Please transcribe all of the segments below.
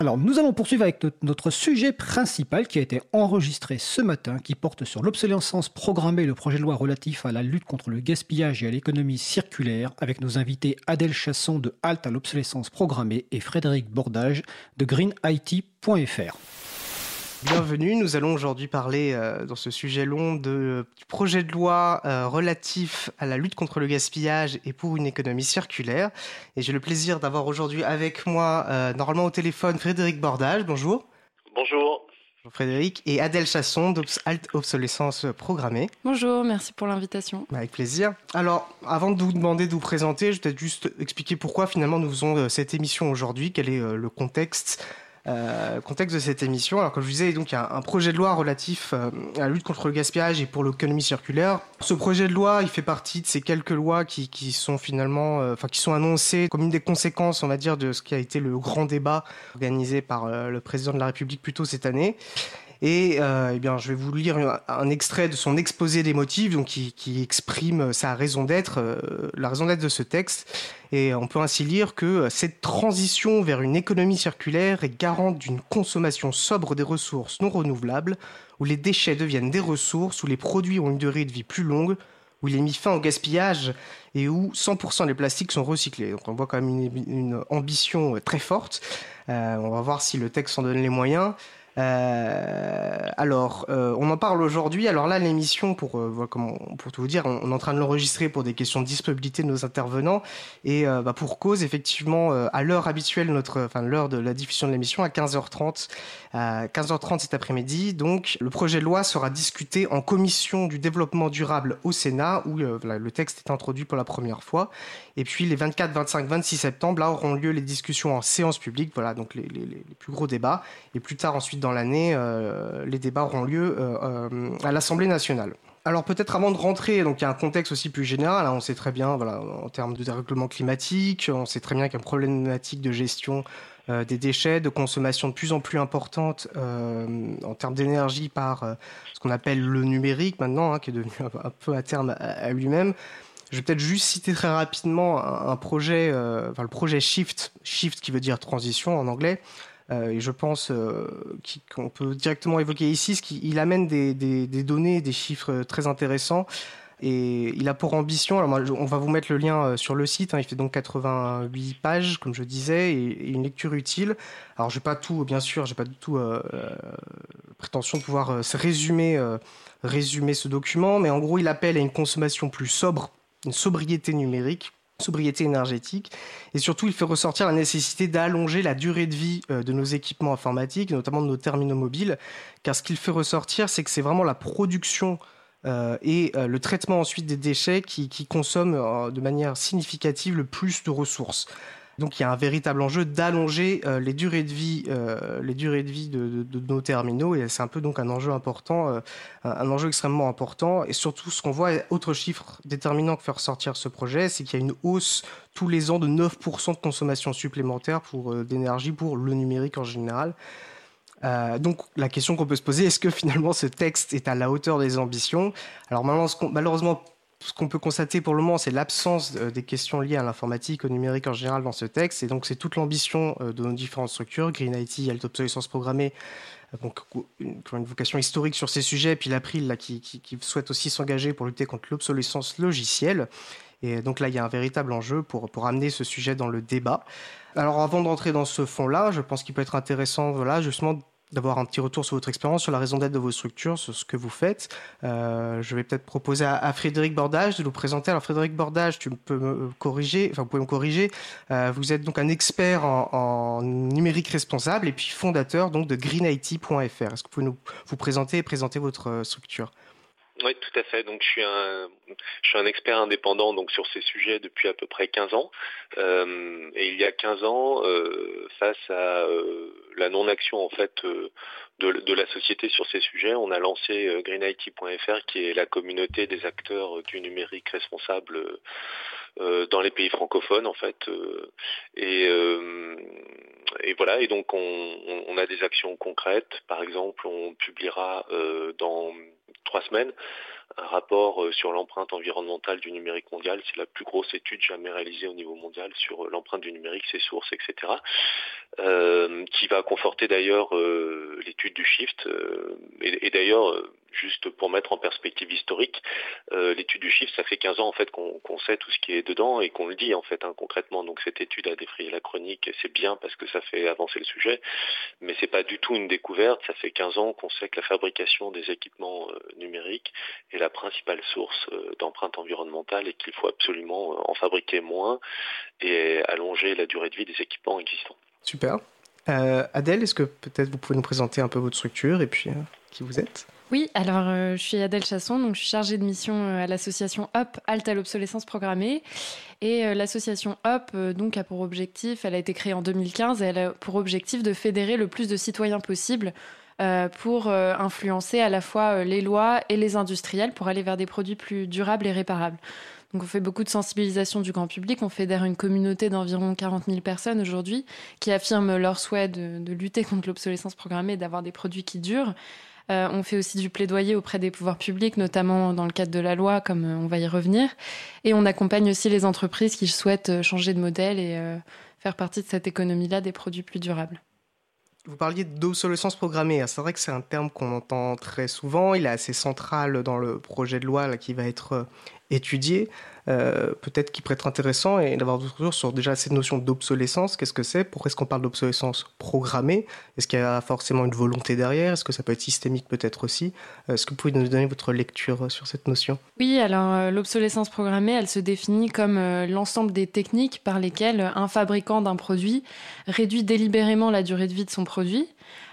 Alors, nous allons poursuivre avec notre sujet principal qui a été enregistré ce matin, qui porte sur l'obsolescence programmée, le projet de loi relatif à la lutte contre le gaspillage et à l'économie circulaire, avec nos invités Adèle Chasson de Halte à l'obsolescence programmée et Frédéric Bordage de greenIT.fr. Bienvenue, nous allons aujourd'hui parler dans ce sujet long du projet de loi relatif à la lutte contre le gaspillage et pour une économie circulaire. Et j'ai le plaisir d'avoir aujourd'hui avec moi, normalement au téléphone, Frédéric Bordage. Bonjour. Bonjour. Bonjour Frédéric. Et Adèle Chasson d'Halte Obsolescence Programmée. Bonjour, merci pour l'invitation. Avec plaisir. Alors, avant de vous demander de vous présenter, je vais peut-être juste expliquer pourquoi finalement nous faisons cette émission aujourd'hui, quel est le contexte de cette émission. Alors comme je vous disais, donc il y a un projet de loi relatif à la lutte contre le gaspillage et pour l'économie circulaire. Ce projet de loi, il fait partie de ces quelques lois qui sont finalement, qui sont annoncées comme une des conséquences, on va dire, de ce qui a été le grand débat organisé par le président de la République plus tôt cette année. Et eh bien, je vais vous lire un extrait de son exposé des motifs, donc qui exprime sa raison d'être, la raison d'être de ce texte. Et on peut ainsi lire que cette transition vers une économie circulaire est garante d'une consommation sobre des ressources non renouvelables, où les déchets deviennent des ressources, où les produits ont une durée de vie plus longue, où il est mis fin au gaspillage et où 100% des plastiques sont recyclés. Donc on voit quand même une ambition très forte. On va voir si le texte en donne les moyens. On en parle aujourd'hui. Alors là, l'émission, pour tout vous dire, on est en train de l'enregistrer pour des questions de disponibilité de nos intervenants et pour cause, effectivement, à l'heure habituelle, l'heure de la diffusion de l'émission, à 15h30, cet après-midi. Donc, le projet de loi sera discuté en commission du développement durable au Sénat, où le texte est introduit pour la première fois. Et puis, les 24, 25, 26 septembre, là auront lieu les discussions en séance publique. Voilà, donc les plus gros débats. Et plus tard, ensuite, dans l'année, les débats auront lieu à l'Assemblée nationale. Alors peut-être avant de rentrer, donc il y a un contexte aussi plus général, hein, on sait très bien, voilà, en termes de dérèglement climatique, on sait très bien qu'il y a une problématique de gestion des déchets, de consommation de plus en plus importante en termes d'énergie par ce qu'on appelle le numérique maintenant, hein, qui est devenu un peu à terme à lui-même. Je vais peut-être juste citer très rapidement un projet, le projet Shift qui veut dire transition en anglais. Et je pense qu'on peut directement évoquer ici, il amène des données, des chiffres très intéressants. Et il a pour ambition, alors on va vous mettre le lien sur le site, hein, il fait donc 88 pages, comme je disais, et une lecture utile. Alors je n'ai pas tout, bien sûr, j'ai pas du tout prétention de pouvoir résumer ce document, mais en gros il appelle à une consommation plus sobre, une sobriété numérique, sobriété énergétique, et surtout il fait ressortir la nécessité d'allonger la durée de vie de nos équipements informatiques, notamment de nos terminaux mobiles, car ce qu'il fait ressortir, c'est que c'est vraiment la production et le traitement ensuite des déchets qui consomment de manière significative le plus de ressources. Donc il y a un véritable enjeu d'allonger les durées de vie de nos terminaux, et c'est un peu donc un enjeu important, un enjeu extrêmement important. Et surtout, ce qu'on voit, autre chiffre déterminant que fait ressortir ce projet, c'est qu'il y a une hausse tous les ans de 9% de consommation supplémentaire d'énergie pour le numérique en général. Donc la question qu'on peut se poser, est-ce que finalement ce texte est à la hauteur des ambitions ? Alors malheureusement, ce qu'on peut constater pour le moment, c'est l'absence des questions liées à l'informatique, au numérique en général dans ce texte. Et donc, c'est toute l'ambition de nos différentes structures, greenIT, Halte Obsolescence Programmée, donc une vocation historique sur ces sujets, et puis l'April là, qui souhaite aussi s'engager pour lutter contre l'obsolescence logicielle. Et donc là, il y a un véritable enjeu pour amener ce sujet dans le débat. Alors, avant de rentrer dans ce fond-là, je pense qu'il peut être intéressant, voilà, justement, d'avoir un petit retour sur votre expérience, sur la raison d'être de vos structures, sur ce que vous faites. Je vais peut-être proposer à Frédéric Bordage de nous présenter. Alors Frédéric Bordage, vous pouvez me corriger. Vous êtes donc un expert en numérique responsable et puis fondateur donc de greenIT.fr. Est-ce que vous pouvez vous présenter et présenter votre structure ? Oui, tout à fait. Donc, je suis un expert indépendant donc sur ces sujets depuis à peu près 15 ans. Et il y a 15 ans, face à la non-action en fait de la société sur ces sujets, on a lancé greenIT.fr, qui est la communauté des acteurs du numérique responsable dans les pays francophones en fait. Et voilà. Et donc, on a des actions concrètes. Par exemple, on publiera dans 3 semaines un rapport sur l'empreinte environnementale du numérique mondial. C'est la plus grosse étude jamais réalisée au niveau mondial sur l'empreinte du numérique, ses sources, etc. Qui va conforter d'ailleurs l'étude du Shift. Et d'ailleurs, juste pour mettre en perspective historique, l'étude du Shift, ça fait 15 ans en fait qu'on sait tout ce qui est dedans et qu'on le dit en fait concrètement. Donc cette étude a défrayé la chronique et c'est bien parce que ça fait avancer le sujet, mais c'est pas du tout une découverte. Ça fait 15 ans qu'on sait que la fabrication des équipements numériques est la principale source d'empreinte environnementale et qu'il faut absolument en fabriquer moins et allonger la durée de vie des équipements existants. Super. Adèle, est-ce que peut-être vous pouvez nous présenter un peu votre structure et puis qui vous êtes ? Oui, alors je suis Adèle Chasson, donc je suis chargée de mission à l'association HOP, Halte à l'obsolescence programmée. Et l'association HOP donc, a pour objectif, elle a été créée en 2015, et elle a pour objectif de fédérer le plus de citoyens possible pour influencer à la fois les lois et les industriels pour aller vers des produits plus durables et réparables. Donc on fait beaucoup de sensibilisation du grand public. On fédère une communauté d'environ 40 000 personnes aujourd'hui qui affirment leur souhait de lutter contre l'obsolescence programmée et d'avoir des produits qui durent. On fait aussi du plaidoyer auprès des pouvoirs publics, notamment dans le cadre de la loi, comme on va y revenir. Et on accompagne aussi les entreprises qui souhaitent changer de modèle et faire partie de cette économie-là des produits plus durables. Vous parliez d'obsolescence programmée. C'est vrai que c'est un terme qu'on entend très souvent. Il est assez central dans le projet de loi là, qui va être étudié. Peut-être qu'il pourrait être intéressant et d'avoir d'autres choses sur déjà cette notion d'obsolescence. Qu'est-ce que c'est ? Pourquoi est-ce qu'on parle d'obsolescence programmée ? Est-ce qu'il y a forcément une volonté derrière ? Est-ce que ça peut être systémique peut-être aussi ? Est-ce que vous pouvez nous donner votre lecture sur cette notion ? Oui, alors l'obsolescence programmée, elle se définit comme l'ensemble des techniques par lesquelles un fabricant d'un produit réduit délibérément la durée de vie de son produit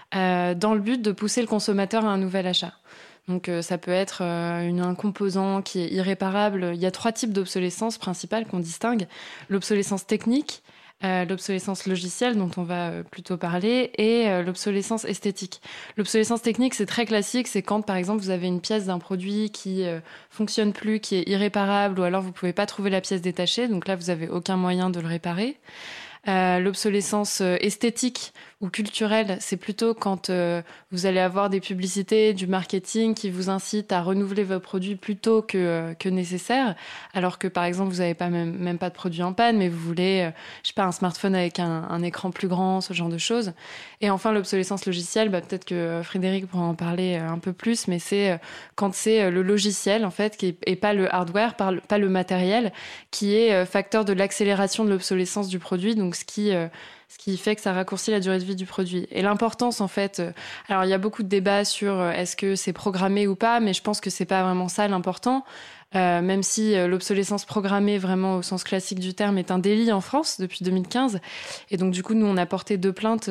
dans le but de pousser le consommateur à un nouvel achat. Donc ça peut être un composant qui est irréparable. Il y a 3 types d'obsolescence principales qu'on distingue. L'obsolescence technique, l'obsolescence logicielle dont on va plutôt parler et l'obsolescence esthétique. L'obsolescence technique, c'est très classique. C'est quand, par exemple, vous avez une pièce d'un produit qui fonctionne plus, qui est irréparable ou alors vous pouvez pas trouver la pièce détachée. Donc là, vous avez aucun moyen de le réparer. L'obsolescence esthétique ou culturelle, c'est plutôt quand vous allez avoir des publicités, du marketing qui vous incitent à renouveler vos produits plus tôt que nécessaire, alors que par exemple vous n'avez pas même pas de produit en panne, mais vous voulez, je sais pas, un smartphone avec un écran plus grand, ce genre de choses. Et enfin l'obsolescence logicielle, peut-être que Frédéric pourra en parler un peu plus, mais c'est quand c'est le logiciel en fait, et pas le hardware, pas le matériel, qui est facteur de l'accélération de l'obsolescence du produit, donc ce qui fait que ça raccourcit la durée de vie du produit. Et l'importance, en fait, alors il y a beaucoup de débats sur est-ce que c'est programmé ou pas, mais je pense que c'est pas vraiment ça l'important. Même si l'obsolescence programmée, vraiment au sens classique du terme, est un délit en France depuis 2015. Et donc, du coup, nous, on a porté 2 plaintes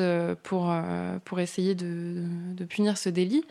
pour essayer de punir ce délit.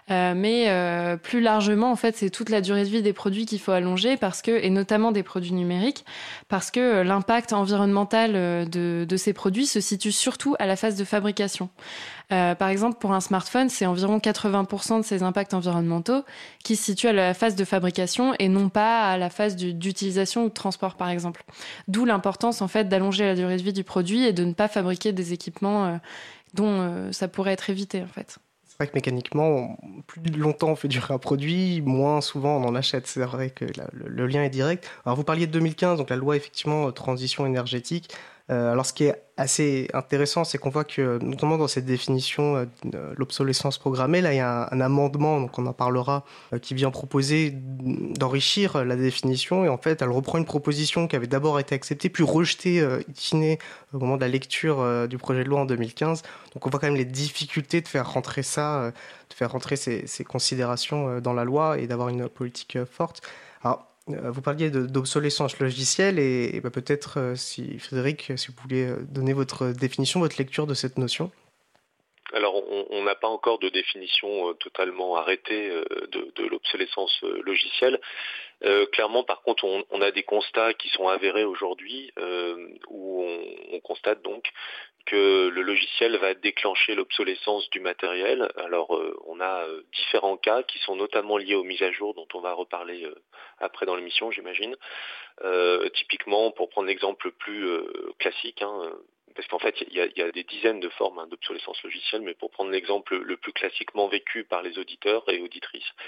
Mais plus largement, en fait, c'est toute la durée de vie des produits qu'il faut allonger, et notamment des produits numériques, parce que l'impact environnemental de ces produits se situe surtout à la phase de fabrication. Par exemple, pour un smartphone, c'est environ 80% de ces impacts environnementaux qui se situent à la phase de fabrication et non pas à la phase d'utilisation ou de transport, par exemple. D'où l'importance, en fait, d'allonger la durée de vie du produit et de ne pas fabriquer des équipements dont ça pourrait être évité, en fait. C'est vrai que mécaniquement, plus longtemps on fait durer un produit, moins souvent on en achète. C'est vrai que le lien est direct. Alors vous parliez de 2015, donc la loi effectivement transition énergétique. Alors ce qui est assez intéressant, c'est qu'on voit que notamment dans cette définition de l'obsolescence programmée, là il y a un amendement, donc on en parlera, qui vient proposer d'enrichir la définition. Et en fait, elle reprend une proposition qui avait d'abord été acceptée, puis rejetée in fine au moment de la lecture du projet de loi en 2015. Donc on voit quand même les difficultés de faire rentrer ça, de faire rentrer ces considérations dans la loi et d'avoir une politique forte. Alors, vous parliez d'obsolescence logicielle et peut-être, si Frédéric, si vous voulez donner votre définition, votre lecture de cette notion. Alors, on n'a pas encore de définition totalement arrêtée de l'obsolescence logicielle. Clairement, par contre, on a des constats qui sont avérés aujourd'hui où on constate donc que le logiciel va déclencher l'obsolescence du matériel. Alors, on a différents cas qui sont notamment liés aux mises à jour dont on va reparler après dans l'émission, j'imagine. Typiquement, pour prendre l'exemple plus classique, parce qu'en fait, il y a des dizaines de formes d'obsolescence logicielle, mais pour prendre l'exemple le plus classiquement vécu par les auditeurs et auditrices,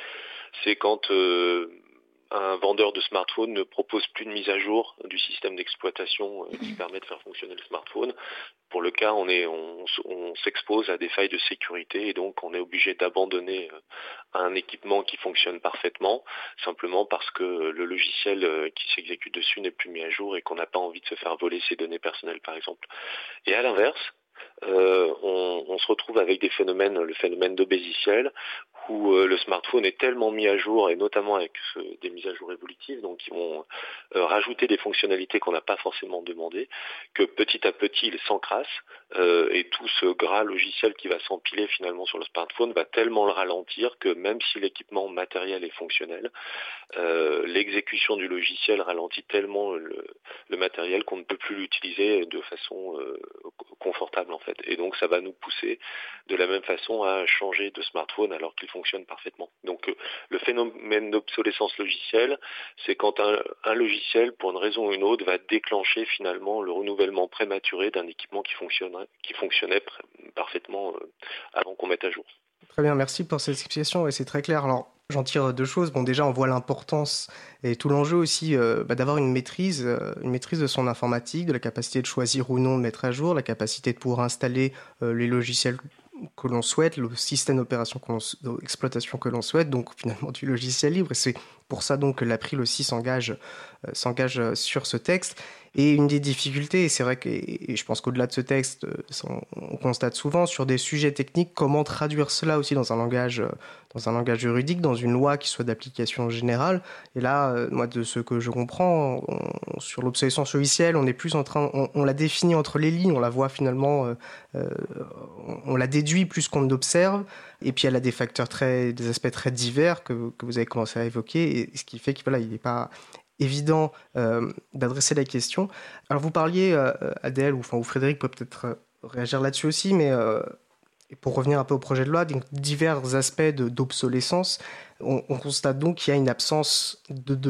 C'est quand un vendeur de smartphone ne propose plus de mise à jour du système d'exploitation qui permet de faire fonctionner le smartphone. Pour le cas, on s'expose à des failles de sécurité et donc on est obligé d'abandonner un équipement qui fonctionne parfaitement, simplement parce que le logiciel qui s'exécute dessus n'est plus mis à jour et qu'on n'a pas envie de se faire voler ses données personnelles, par exemple. Et à l'inverse, on se retrouve avec le phénomène d'obésiciel, où le smartphone est tellement mis à jour, et notamment avec des mises à jour évolutives, donc qui vont rajouter des fonctionnalités qu'on n'a pas forcément demandées, que petit à petit il s'encrasse, et tout ce gras logiciel qui va s'empiler finalement sur le smartphone va tellement le ralentir que même si l'équipement matériel est fonctionnel, l'exécution du logiciel ralentit tellement le matériel qu'on ne peut plus l'utiliser de façon confortable en fait. Et donc ça va nous pousser de la même façon à changer de smartphone alors qu'il fonctionne parfaitement. Donc le phénomène d'obsolescence logicielle, c'est quand un logiciel, pour une raison ou une autre, va déclencher finalement le renouvellement prématuré d'un équipement qui fonctionnait parfaitement avant qu'on mette à jour. Très bien, merci pour cette explication et c'est très clair. Alors, j'en tire deux choses. Bon, déjà, on voit l'importance et tout l'enjeu aussi d'avoir une maîtrise de son informatique, de la capacité de choisir ou non de mettre à jour, la capacité de pouvoir installer les logiciels que l'on souhaite, le système d'exploitation que l'on souhaite, donc finalement du logiciel libre. Et c'est pour ça donc que l'April aussi s'engage sur ce texte. Et une des difficultés, et c'est vrai que et je pense qu'au-delà de ce texte, on constate souvent sur des sujets techniques, comment traduire cela aussi dans un langage juridique, dans une loi qui soit d'application générale. Et là, moi, de ce que je comprends, sur l'obsolescence logicielle, on est plus en train, on la définit entre les lignes, on la voit finalement, on la déduit plus qu'on ne l'observe. Et puis elle a des aspects très divers que vous avez commencé à évoquer, et ce qui fait qu'il n'est pas évident d'adresser la question. Alors vous parliez, Adèle, ou Frédéric peut peut-être réagir là-dessus aussi, mais pour revenir un peu au projet de loi, donc, divers aspects d'obsolescence, on constate donc qu'il y a une absence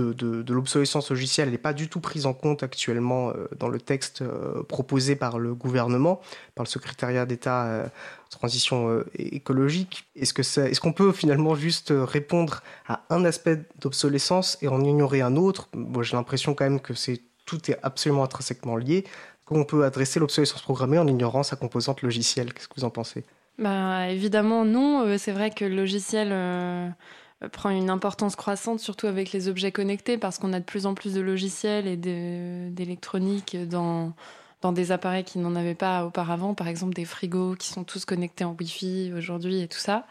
de l'obsolescence logicielle. Elle n'est pas du tout prise en compte actuellement dans le texte proposé par le gouvernement, par le secrétariat d'État transition écologique. Est-ce qu'on peut finalement juste répondre à un aspect d'obsolescence et en ignorer un autre? Bon, j'ai l'impression quand même que tout est absolument intrinsèquement lié. Comment on peut adresser l'obsolescence programmée en ignorant sa composante logicielle? Qu'est-ce que vous en pensez? Évidemment, non. C'est vrai que le logiciel prend une importance croissante, surtout avec les objets connectés, parce qu'on a de plus en plus de logiciels et d'électronique dans des appareils qui n'en avaient pas auparavant, par exemple des frigos qui sont tous connectés en Wi-Fi aujourd'hui et tout ça.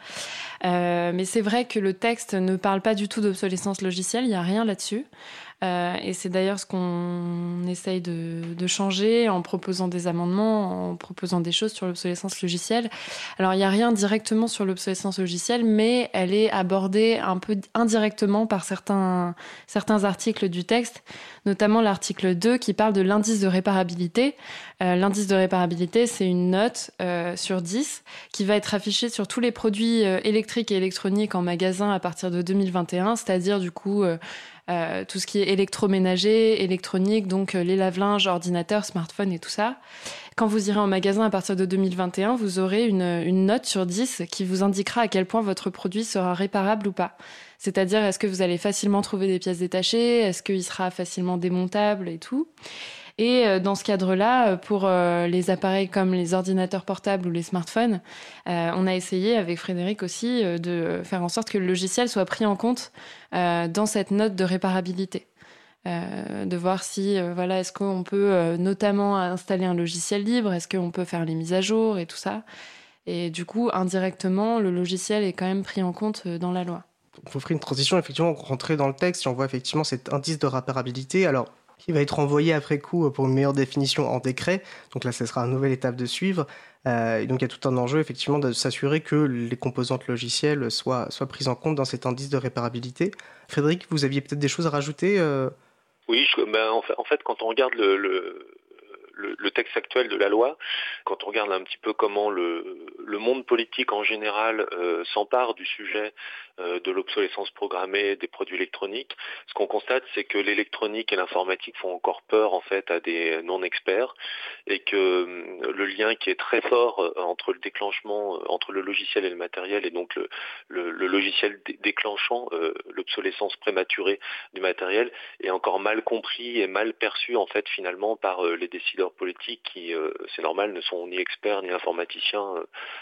Mais c'est vrai que le texte ne parle pas du tout d'obsolescence logicielle, il n'y a rien là-dessus. Et c'est d'ailleurs ce qu'on essaye de changer en proposant des amendements, en proposant des choses sur l'obsolescence logicielle. Alors, il n'y a rien directement sur l'obsolescence logicielle, mais elle est abordée un peu indirectement par certains articles du texte, notamment l'article 2 qui parle de l'indice de réparabilité. L'indice de réparabilité, c'est une note sur 10 qui va être affichée sur tous les produits électriques et électroniques en magasin à partir de 2021, c'est-à-dire du coup tout ce qui est électroménager, électronique, donc les lave-linges, ordinateurs, smartphones et tout ça. Quand vous irez en magasin à partir de 2021, vous aurez une note sur 10 qui vous indiquera à quel point votre produit sera réparable ou pas. C'est-à-dire, est-ce que vous allez facilement trouver des pièces détachées, est-ce qu'il sera facilement démontable et tout. Et dans ce cadre-là, pour les appareils comme les ordinateurs portables ou les smartphones, on a essayé avec Frédéric aussi de faire en sorte que le logiciel soit pris en compte dans cette note de réparabilité. De voir si, est-ce qu'on peut notamment installer un logiciel libre, est-ce qu'on peut faire les mises à jour et tout ça. Et du coup, indirectement, le logiciel est quand même pris en compte dans la loi. Il faut faire une transition, effectivement, rentrer dans le texte, si on voit effectivement cet indice de réparabilité. Alors, qui va être renvoyé après coup pour une meilleure définition en décret. Donc là, ce sera une nouvelle étape de suivre. Et donc, il y a tout un enjeu, effectivement, de s'assurer que les composantes logicielles soient prises en compte dans cet indice de réparabilité. Frédéric, vous aviez peut-être des choses à rajouter Oui, en fait, quand on regarde le texte actuel de la loi, quand on regarde un petit peu comment le monde politique en général s'empare du sujet de l'obsolescence programmée des produits électroniques. Ce qu'on constate, c'est que l'électronique et l'informatique font encore peur en fait à des non-experts et que le lien qui est très fort entre le déclenchement, entre le logiciel et le matériel, et donc le logiciel déclenchant l'obsolescence prématurée du matériel, est encore mal compris et mal perçu en fait finalement par les décideurs politiques qui, c'est normal, ne sont ni experts ni informaticiens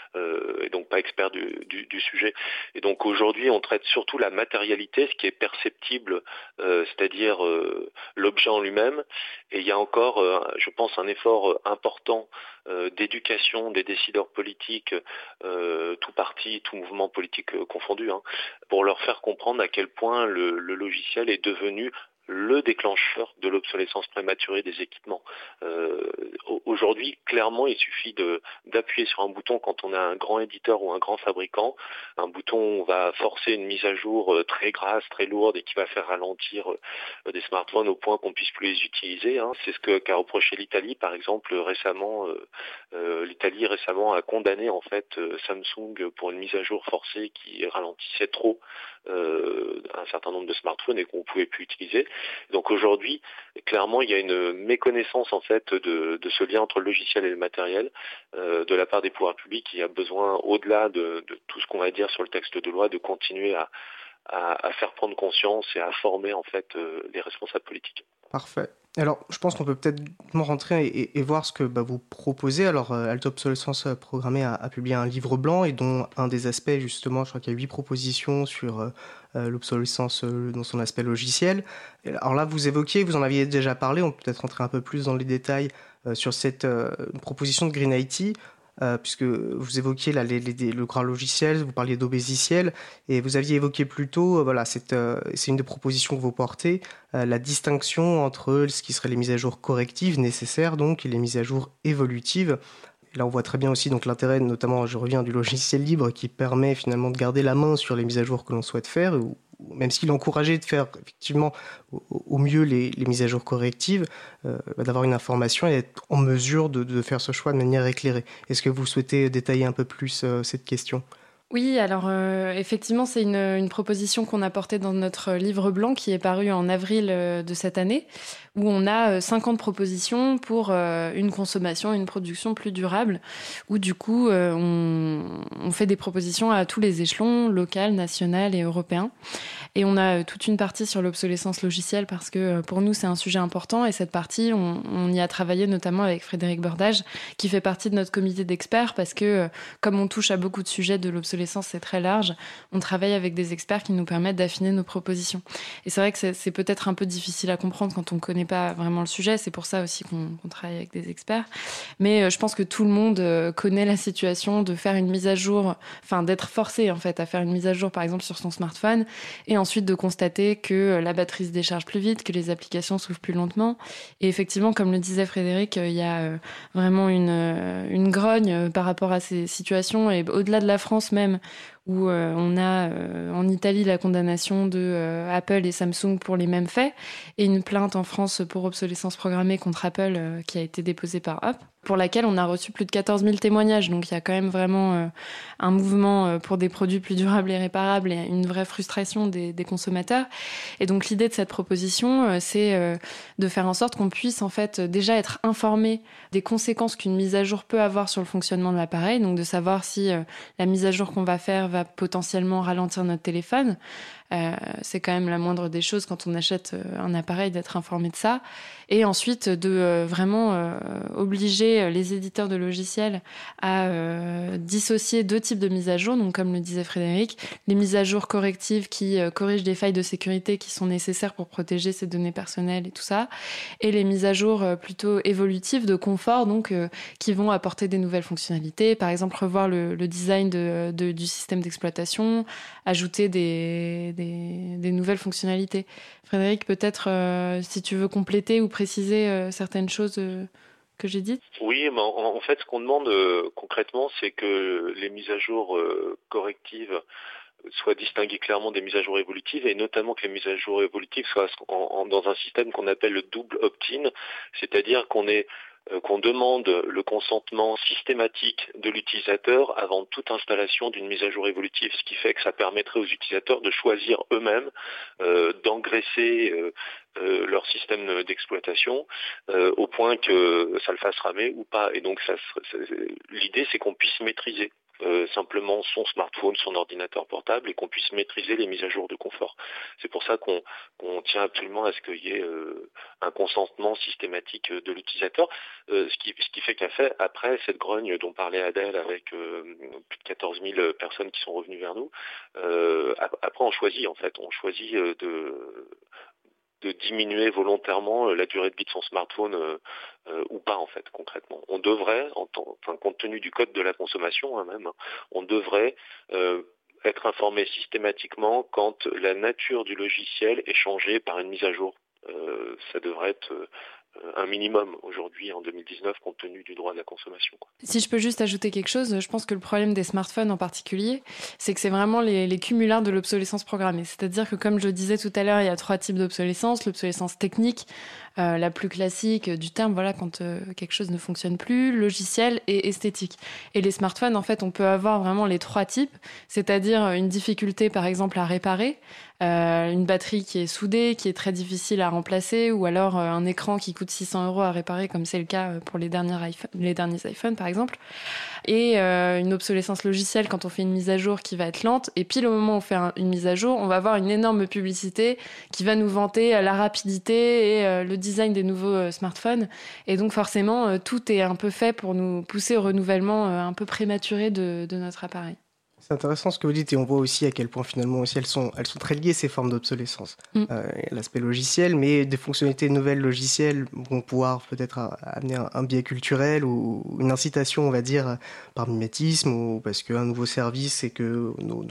et donc pas experts du sujet. Et donc aujourd'hui, on traite surtout la matérialité, ce qui est perceptible, c'est-à-dire l'objet en lui-même. Et il y a encore, je pense, un effort important d'éducation des décideurs politiques, tout parti, tout mouvement politique confondu, pour leur faire comprendre à quel point le logiciel est devenu le déclencheur de l'obsolescence prématurée des équipements. Aujourd'hui, clairement, il suffit d'appuyer sur un bouton quand on a un grand éditeur ou un grand fabricant. Un bouton va forcer une mise à jour très grasse, très lourde et qui va faire ralentir des smartphones au point qu'on puisse plus les utiliser. C'est ce qu'a reproché l'Italie, par exemple, récemment. L'Italie récemment a condamné en fait Samsung pour une mise à jour forcée qui ralentissait trop un certain nombre de smartphones et qu'on ne pouvait plus utiliser. Donc aujourd'hui, clairement, il y a une méconnaissance en fait de ce lien entre le logiciel et le matériel de la part des pouvoirs publics. Il y a besoin, au-delà de tout ce qu'on va dire sur le texte de loi, de continuer à faire prendre conscience et à former en fait les responsables politiques. Parfait. Alors, je pense qu'on peut peut-être rentrer et voir ce que vous proposez. Alors, Alto Obsolescence Programmée a publié un livre blanc et dont un des aspects, justement, je crois qu'il y a 8 propositions sur l'obsolescence dans son aspect logiciel. Alors là, vous en aviez déjà parlé, on peut peut-être rentrer un peu plus dans les détails sur cette proposition de Green IT. Puisque vous évoquiez le grand logiciel, vous parliez d'obésiciel, et vous aviez évoqué plus tôt, c'est une des propositions que vous portez, la distinction entre ce qui seraient les mises à jour correctives nécessaires donc, et les mises à jour évolutives. Et là, on voit très bien aussi donc, l'intérêt, notamment, je reviens du logiciel libre, qui permet finalement de garder la main sur les mises à jour que l'on souhaite faire, même s'il est encouragé de faire effectivement au mieux les mises à jour correctives, d'avoir une information et d'être en mesure de faire ce choix de manière éclairée. Est-ce que vous souhaitez détailler un peu plus cette question ? Oui, alors effectivement, c'est une proposition qu'on a portée dans notre livre blanc qui est paru en avril de cette année, où on a 50 propositions pour une consommation, une production plus durable, où du coup, on fait des propositions à tous les échelons, local, national et européen. Et on a toute une partie sur l'obsolescence logicielle parce que pour nous, c'est un sujet important. Et cette partie, on y a travaillé notamment avec Frédéric Bordage, qui fait partie de notre comité d'experts parce que comme on touche à beaucoup de sujets de l'obsolescence, c'est très large. On travaille avec des experts qui nous permettent d'affiner nos propositions. Et c'est vrai que c'est peut-être un peu difficile à comprendre quand on ne connaît pas vraiment le sujet. C'est pour ça aussi qu'on travaille avec des experts. Mais je pense que tout le monde connaît la situation de faire une mise à jour, enfin d'être forcé en fait à faire une mise à jour par exemple sur son smartphone et ensuite de constater que la batterie se décharge plus vite, que les applications s'ouvrent plus lentement. Et effectivement, comme le disait Frédéric, il y a vraiment une grogne par rapport à ces situations et au-delà de la France même, où on a en Italie la condamnation de Apple et Samsung pour les mêmes faits et une plainte en France pour obsolescence programmée contre Apple qui a été déposée par Hop, pour laquelle on a reçu plus de 14 000 témoignages. Donc il y a quand même vraiment un mouvement pour des produits plus durables et réparables et une vraie frustration des consommateurs. Et donc l'idée de cette proposition, c'est de faire en sorte qu'on puisse en fait déjà être informé des conséquences qu'une mise à jour peut avoir sur le fonctionnement de l'appareil, donc de savoir si la mise à jour qu'on va faire va potentiellement ralentir notre téléphone. C'est quand même la moindre des choses quand on achète un appareil, d'être informé de ça. Et ensuite de vraiment obliger les éditeurs de logiciels à dissocier 2 types de mises à jour. Donc comme le disait Frédéric, les mises à jour correctives qui corrigent des failles de sécurité qui sont nécessaires pour protéger ses données personnelles et tout ça, et les mises à jour plutôt évolutives de confort, donc qui vont apporter des nouvelles fonctionnalités, par exemple revoir le design du système d'exploitation, ajouter des nouvelles fonctionnalités. Frédéric, peut-être si tu veux compléter ou préciser certaines choses que j'ai dites. Oui, mais en fait, ce qu'on demande concrètement, c'est que les mises à jour correctives soient distinguées clairement des mises à jour évolutives et notamment que les mises à jour évolutives soient dans un système qu'on appelle le double opt-in, c'est-à-dire qu'on ait qu'on demande le consentement systématique de l'utilisateur avant toute installation d'une mise à jour évolutive, ce qui fait que ça permettrait aux utilisateurs de choisir eux-mêmes d'engraisser leur système d'exploitation au point que ça le fasse ramer ou pas. Et donc l'idée, c'est qu'on puisse maîtriser simplement son smartphone, son ordinateur portable, et qu'on puisse maîtriser les mises à jour de confort. C'est pour ça qu'on tient absolument à ce qu'il y ait un consentement systématique de l'utilisateur, ce qui fait qu'après cette grogne dont parlait Adèle avec plus de 14 000 personnes qui sont revenues vers nous, après on choisit de diminuer volontairement la durée de vie de son smartphone ou pas, en fait, concrètement. On devrait, compte tenu du code de la consommation on devrait être informé systématiquement quand la nature du logiciel est changée par une mise à jour. Ça devrait être un minimum aujourd'hui en 2019 compte tenu du droit de la consommation. Si je peux juste ajouter quelque chose, je pense que le problème des smartphones en particulier, c'est que c'est vraiment les cumulards de l'obsolescence programmée. C'est-à-dire que comme je le disais tout à l'heure, il y a 3 types d'obsolescence. L'obsolescence technique, la plus classique du terme, voilà, quand quelque chose ne fonctionne plus, logiciel et esthétique. Et les smartphones, en fait, on peut avoir vraiment les 3 types, c'est-à-dire une difficulté par exemple à réparer, une batterie qui est soudée, qui est très difficile à remplacer, ou alors un écran qui coûte 600 € à réparer, comme c'est le cas pour les derniers iPhones par exemple, et une obsolescence logicielle quand on fait une mise à jour qui va être lente, et pile au moment où on fait une mise à jour, on va avoir une énorme publicité qui va nous vanter la rapidité et le design des nouveaux smartphones, et donc forcément tout est un peu fait pour nous pousser au renouvellement un peu prématuré de notre appareil. C'est intéressant ce que vous dites, et on voit aussi à quel point finalement aussi elles sont très liées, ces formes d'obsolescence. L'aspect logiciel, mais des fonctionnalités nouvelles logicielles vont pouvoir peut-être amener un biais culturel ou une incitation, on va dire, par mimétisme, ou parce qu'un nouveau service et que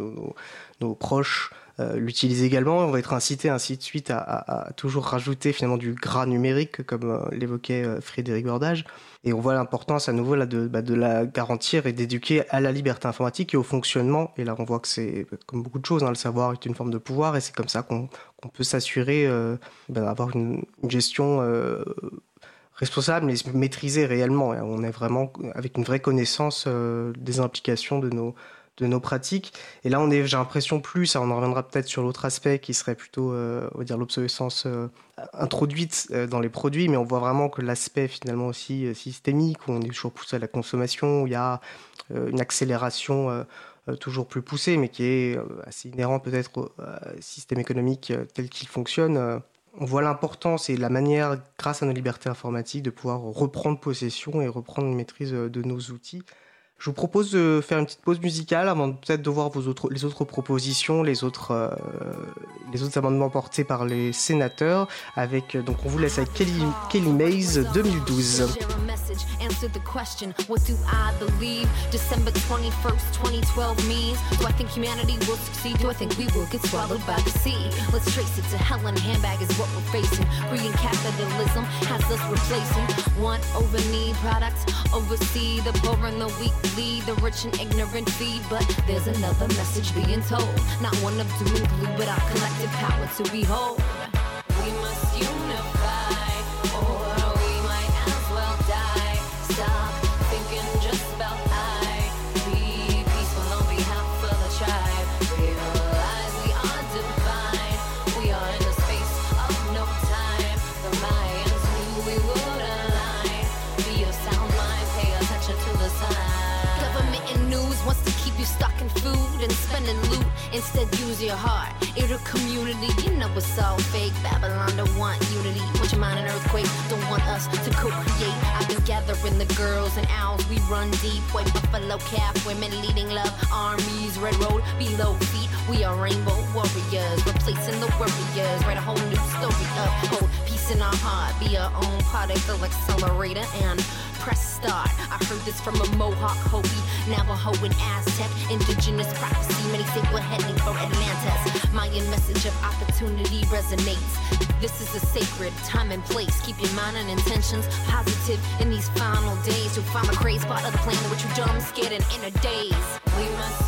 nos proches l'utilisent également. On va être incité ainsi de suite à toujours rajouter finalement du gras numérique, comme l'évoquait Frédéric Bordage. Et on voit l'importance à nouveau là, de la garantir et d'éduquer à la liberté informatique et au fonctionnement. Et là, on voit que c'est comme beaucoup de choses, le savoir est une forme de pouvoir, et c'est comme ça qu'on peut s'assurer d'avoir une gestion responsable, mais maîtrisée réellement. Et on est vraiment avec une vraie connaissance des implications de nos pratiques. Et là, j'ai l'impression on en reviendra peut-être sur l'autre aspect qui serait plutôt, on va dire, l'obsolescence introduite dans les produits, mais on voit vraiment que l'aspect finalement aussi systémique, où on est toujours poussé à la consommation, où il y a une accélération toujours plus poussée, mais qui est assez inhérent peut-être au système économique tel qu'il fonctionne. On voit l'importance et la manière, grâce à nos libertés informatiques, de pouvoir reprendre possession et reprendre une maîtrise de nos outils. Je vous propose de faire une petite pause musicale avant peut-être de voir les autres propositions, les autres amendements portés par les sénateurs. Donc on vous laisse avec Kelly Mays 2012. Answer the question, what do I believe? December 21st, 2012 means, do I think humanity will succeed? Do I think we will get swallowed by the sea? Let's trace it to hell in a handbag is what we're facing. Green capitalism has us replacing want over need products, oversee the poor and the weak, lead the rich and ignorant feed. But there's another message being told, not one of doom and gloom, but our collective power to behold. We must unify, or we might as well die. Stop thinking just about I. Be peaceful on behalf of the tribe. Realize we are divine. We are in the space of no time. The Mayans knew we would align. Be of sound mind, pay attention to the sign. Government and news wants to keep you stuck in food and spending loot. Instead, use your heart. Inner community, you know it's all fake. Babylon don't want unity. Want your mind an earthquake, don't want us to co-create. I've been gathering the girls and owls. We run deep, white buffalo calf, women leading love. Armies, red road, below feet. We are rainbow warriors, replacing the warriors. Write a whole new story of hope, peace in our heart. Be our own particle accelerator and press start. I heard this from a Mohawk, Hopi, Navajo, and Aztec. Indigenous prophecy, many say we're heading for Atlantis. Mayan message of opportunity resonates. This is a sacred time and place. Keep your mind and intentions positive in these final days. You'll find the crazy part of the plan which you dumb, scared, and inner days. We must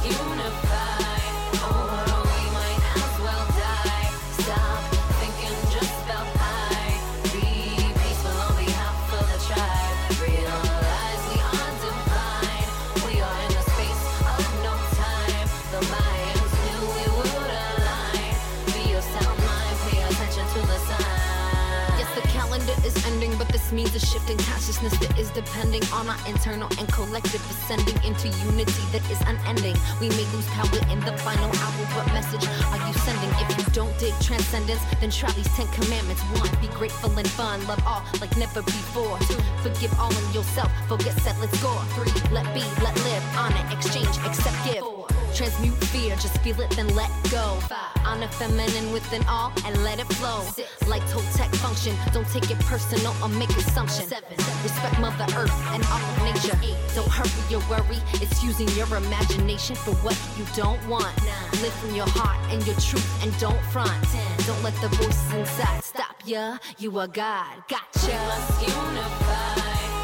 unify, or we might as well die. Stop thinking just about I. Be peaceful on behalf of the tribe. means a shift in consciousness that is depending on our internal and collective ascending into unity that is unending. We may lose power in the final hour. What message are you sending? If you don't dig transcendence, then try these 10 commandments. 1, be grateful and fun, love all like never before. 2, forgive all in yourself, forget, set, let's go. 3, let be, let live, honor, exchange, accept, give. 4, transmute fear, just feel it, then let go. 5, honor feminine within all and let it flow. 6, like Toltec function, don't take it personal or make assumptions. 7, respect Mother Earth and all of nature. 8, don't hurry your worry, it's using your imagination for what you don't want. 9, live from your heart and your truth and don't front. 10, don't let the voices inside stop ya, you are God, gotcha. We must unify.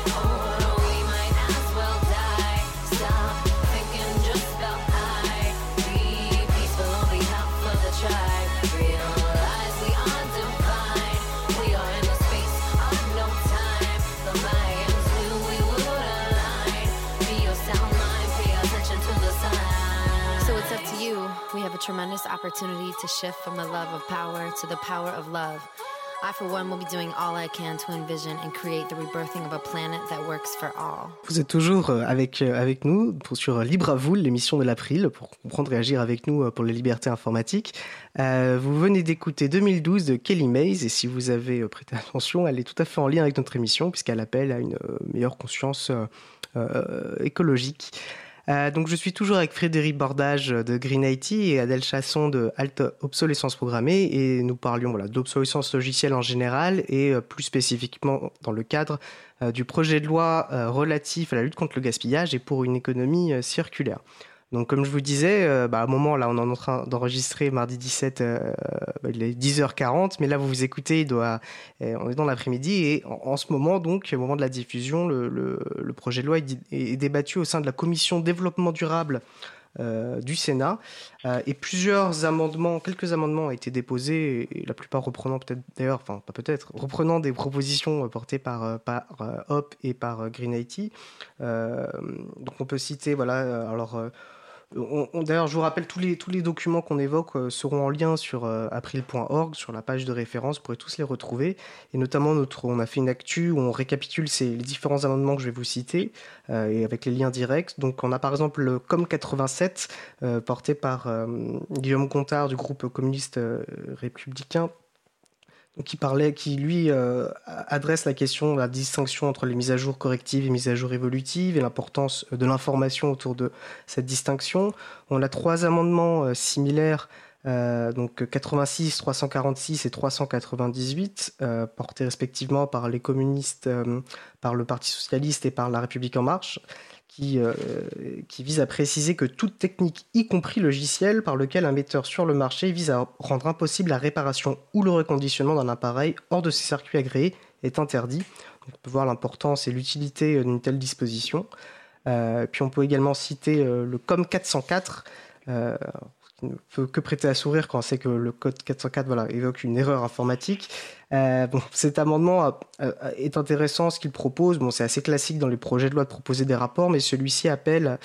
We have a tremendous opportunity to shift from the love of power to the power of love. I, for one, will be doing all I can to envision and create the rebirthing of a planet that works for all. Vous êtes toujours avec nous sur Libre à vous, l'émission de l'April, pour comprendre et agir avec nous pour les libertés informatiques. Vous venez d'écouter 2012 de Kelly Mays, et si vous avez prêté attention, elle est tout à fait en lien avec notre émission, puisqu'elle appelle à une meilleure conscience écologique. Donc je suis toujours avec Frédéric Bordage de Green IT et Adèle Chasson de Halte Obsolescence Programmée, et nous parlions d'obsolescence logicielle en général et plus spécifiquement dans le cadre du projet de loi relatif à la lutte contre le gaspillage et pour une économie circulaire. Donc comme je vous disais, à un moment là on est en train d'enregistrer mardi 17, il est 10h40, mais là vous écoutez, on est dans l'après-midi, et en ce moment donc, au moment de la diffusion, le projet de loi est débattu au sein de la commission développement durable du Sénat, et quelques amendements ont été déposés, et la plupart reprenant reprenant des propositions portées par HOP et par Green IT. Donc on peut citer, d'ailleurs, je vous rappelle, tous les documents qu'on évoque seront en lien sur april.org, sur la page de référence, vous pourrez tous les retrouver. Et notamment, on a fait une actu où on récapitule les différents amendements que je vais vous citer, et avec les liens directs. Donc, on a par exemple le COM 87, porté par Guillaume Gontard du groupe communiste républicain, qui lui adresse la question de la distinction entre les mises à jour correctives et mises à jour évolutives et l'importance de l'information autour de cette distinction. On a 3 amendements similaires, donc 86, 346 et 398, portés respectivement par les communistes, par le Parti socialiste et par la République en marche, qui vise à préciser que toute technique, y compris logiciel, par lequel un metteur sur le marché vise à rendre impossible la réparation ou le reconditionnement d'un appareil hors de ses circuits agréés est interdit. Donc, on peut voir l'importance et l'utilité d'une telle disposition. Puis on peut également citer le COM 404, qui ne peut que prêter à sourire quand on sait que le code 404 évoque une erreur informatique. Cet amendement est intéressant, ce qu'il propose. C'est assez classique dans les projets de loi de proposer des rapports, mais celui-ci appelle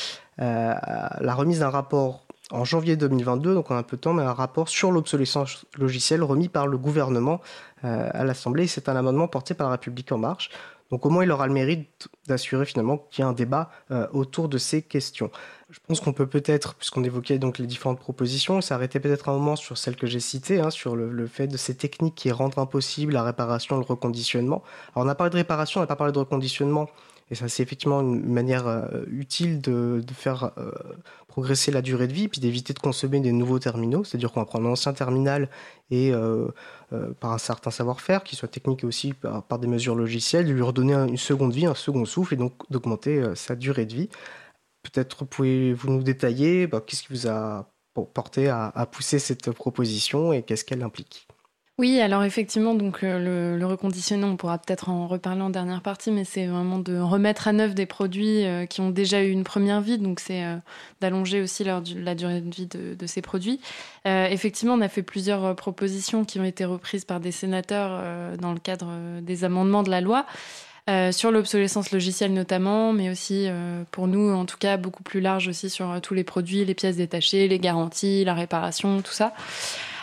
à la remise d'un rapport en janvier 2022, donc on a un peu de temps, mais un rapport sur l'obsolescence logicielle remis par le gouvernement à l'Assemblée. C'est un amendement porté par la République en marche. Donc au moins, il aura le mérite d'assurer finalement qu'il y a un débat autour de ces questions. Je pense qu'on peut-être, puisqu'on évoquait donc les différentes propositions, s'arrêter peut-être un moment sur celle que j'ai citée, sur le fait de ces techniques qui rendent impossible la réparation et le reconditionnement. Alors on a parlé de réparation, on n'a pas parlé de reconditionnement, et ça c'est effectivement une manière utile de faire progresser la durée de vie, puis d'éviter de consommer des nouveaux terminaux, c'est-à-dire qu'on va prendre un ancien terminal et par un certain savoir-faire, qui soit technique aussi par des mesures logicielles, de lui redonner une seconde vie, un second souffle, et donc d'augmenter sa durée de vie. Peut-être pouvez-vous nous détailler qu'est-ce qui vous a porté à pousser cette proposition et qu'est-ce qu'elle implique ? Oui, alors effectivement, donc le reconditionnement, on pourra peut-être en reparler en dernière partie, mais c'est vraiment de remettre à neuf des produits qui ont déjà eu une première vie, donc c'est d'allonger aussi la durée de vie de ces produits. Effectivement, on a fait plusieurs propositions qui ont été reprises par des sénateurs dans le cadre des amendements de la loi, sur l'obsolescence logicielle notamment, mais aussi pour nous, en tout cas, beaucoup plus large aussi sur tous les produits, les pièces détachées, les garanties, la réparation, tout ça.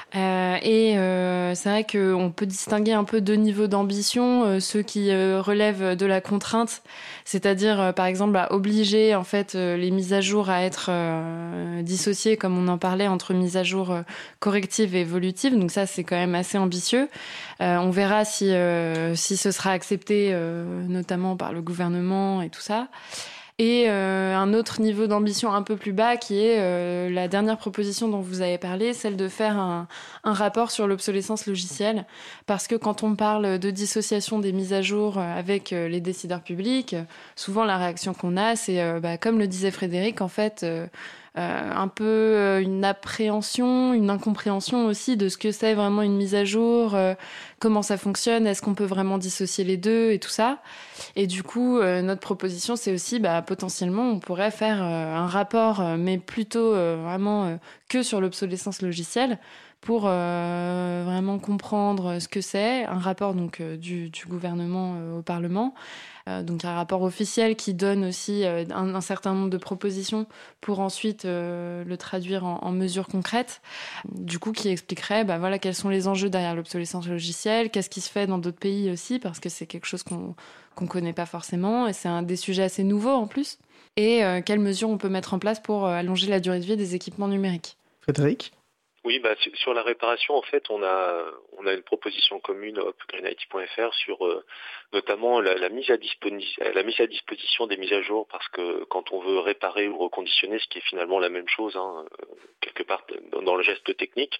C'est vrai qu'on peut distinguer un peu deux niveaux d'ambition, ceux qui relèvent de la contrainte, c'est-à-dire par exemple obliger en fait les mises à jour à être dissociées, comme on en parlait, entre mises à jour correctives et évolutives. Donc ça, c'est quand même assez ambitieux. On verra si ce sera accepté, notamment par le gouvernement et tout ça. Et un autre niveau d'ambition un peu plus bas qui est la dernière proposition dont vous avez parlé, celle de faire un rapport sur l'obsolescence logicielle. Parce que quand on parle de dissociation des mises à jour avec les décideurs publics, souvent la réaction qu'on a, c'est, comme le disait Frédéric, en fait... un peu une appréhension, une incompréhension aussi de ce que c'est vraiment une mise à jour, comment ça fonctionne, est-ce qu'on peut vraiment dissocier les deux et tout ça. Et du coup, notre proposition, c'est aussi potentiellement, on pourrait faire un rapport, mais plutôt vraiment que sur l'obsolescence logicielle, pour vraiment comprendre ce que c'est, un rapport donc du gouvernement au Parlement. Donc un rapport officiel qui donne aussi un certain nombre de propositions pour ensuite le traduire en mesures concrètes, du coup qui expliquerait quels sont les enjeux derrière l'obsolescence logicielle, qu'est-ce qui se fait dans d'autres pays aussi, parce que c'est quelque chose qu'on connaît pas forcément, et c'est un des sujets assez nouveaux en plus, et quelles mesures on peut mettre en place pour allonger la durée de vie des équipements numériques. Frédéric ? Oui, sur la réparation, en fait, on a une proposition commune upgreenIT.fr sur notamment la mise à disposition des mises à jour, parce que quand on veut réparer ou reconditionner, ce qui est finalement la même chose, quelque part dans le geste technique,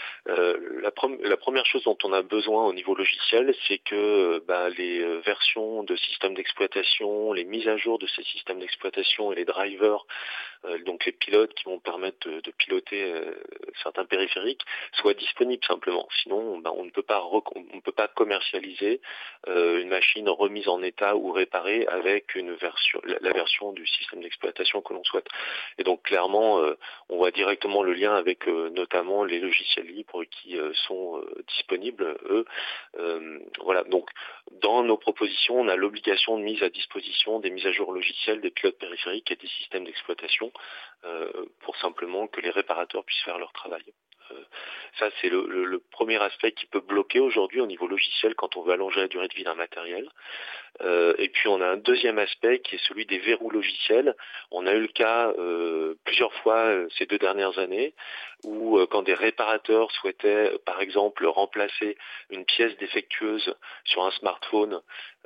la première chose dont on a besoin au niveau logiciel, c'est que les versions de systèmes d'exploitation, les mises à jour de ces systèmes d'exploitation et les drivers, donc les pilotes qui vont permettre de piloter certains périphériques, soient disponibles simplement. Sinon, on ne peut pas commercialiser une machine remise en état ou réparée avec la version du système d'exploitation que l'on souhaite. Et donc clairement, on voit directement le lien avec notamment les logiciels libres qui sont disponibles, eux. Voilà. Donc, dans nos propositions, on a l'obligation de mise à disposition des mises à jour logicielles, des pilotes périphériques et des systèmes d'exploitation pour simplement que les réparateurs puissent faire leur travail. Ça, c'est le premier aspect qui peut bloquer aujourd'hui au niveau logiciel quand on veut allonger la durée de vie d'un matériel. Et puis on a un deuxième aspect qui est celui des verrous logiciels. On a eu le cas plusieurs fois ces 2 dernières années où quand des réparateurs souhaitaient par exemple remplacer une pièce défectueuse sur un smartphone,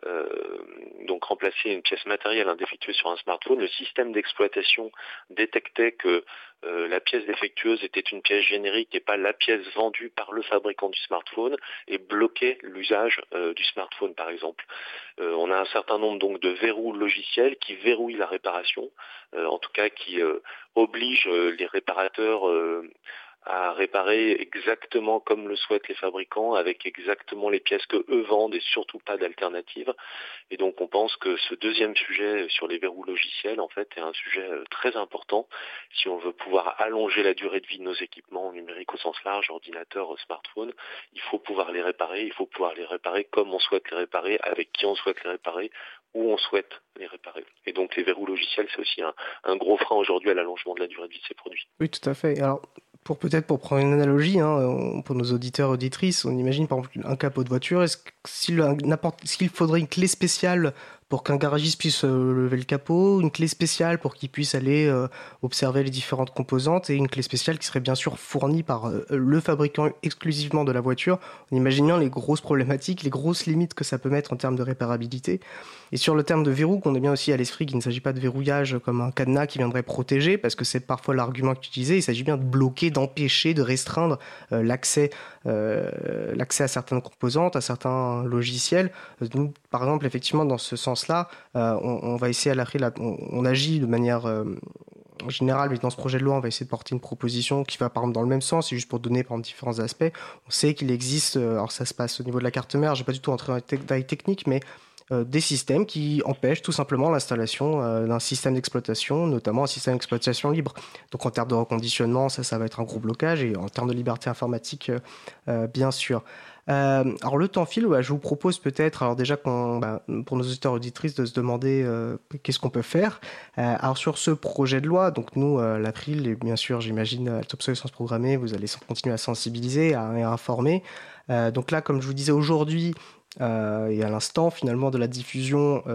donc remplacer une pièce matérielle défectueuse sur un smartphone, le système d'exploitation détectait que la pièce défectueuse était une pièce générique et pas la pièce vendue par le fabricant du smartphone et bloquait l'usage du smartphone par exemple. On a un certain nombre donc de verrous logiciels qui verrouillent la réparation, en tout cas qui obligent les réparateurs à réparer exactement comme le souhaitent les fabricants, avec exactement les pièces que eux vendent et surtout pas d'alternative. Et donc on pense que ce deuxième sujet sur les verrous logiciels en fait est un sujet très important si on veut pouvoir allonger la durée de vie de nos équipements numériques au sens large, ordinateurs, smartphones. Il faut pouvoir les réparer, comme on souhaite les réparer, avec qui on souhaite les réparer, où on souhaite les réparer. Et donc les verrous logiciels, c'est aussi un gros frein aujourd'hui à l'allongement de la durée de vie de ces produits. Oui, tout à fait. Alors, pour prendre une analogie, pour nos auditeurs et auditrices, on imagine par exemple un capot de voiture. Est-ce qu'il faudrait une clé spéciale pour qu'un garagiste puisse lever le capot, une clé spéciale pour qu'il puisse aller observer les différentes composantes et une clé spéciale qui serait bien sûr fournie par le fabricant exclusivement de la voiture? On imagine bien les grosses problématiques, les grosses limites que ça peut mettre en termes de réparabilité. Et sur le terme de verrou, qu'on a bien aussi à l'esprit qu'il ne s'agit pas de verrouillage comme un cadenas qui viendrait protéger, parce que c'est parfois l'argument utilisé, il s'agit bien de bloquer, d'empêcher, de restreindre l'accès à certaines composantes, à certains logiciels. Nous, par exemple, effectivement, dans ce sens-là, on va essayer on agit de manière générale, mais dans ce projet de loi, on va essayer de porter une proposition qui va par exemple dans le même sens, et juste pour donner par exemple différents aspects. On sait qu'il existe, alors ça se passe au niveau de la carte mère, je n'ai pas du tout entré dans les détails techniques, mais des systèmes qui empêchent tout simplement l'installation d'un système d'exploitation, notamment un système d'exploitation libre. Donc en termes de reconditionnement, ça va être un gros blocage, et en termes de liberté informatique, bien sûr. Alors le temps file, je vous propose peut-être, alors déjà pour nos auditeurs auditrices, de se demander qu'est-ce qu'on peut faire. Alors sur ce projet de loi, donc nous, l'April, et bien sûr j'imagine à l'obsolescence programmée, vous allez continuer à sensibiliser et à informer. Donc là, comme je vous disais aujourd'hui, et à l'instant finalement de la diffusion,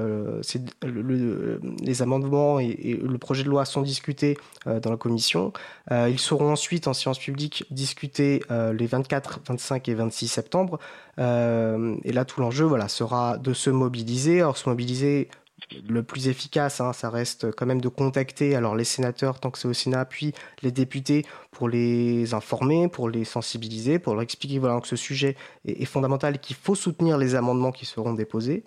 les amendements et le projet de loi sont discutés dans la commission. Ils seront ensuite en séance publique discutés les 24, 25 et 26 septembre. Et là, tout l'enjeu sera de se mobiliser. Alors se mobiliser, le plus efficace, ça reste quand même de contacter alors les sénateurs tant que c'est au Sénat, puis les députés pour les informer, pour les sensibiliser, pour leur expliquer que ce sujet est fondamental et qu'il faut soutenir les amendements qui seront déposés.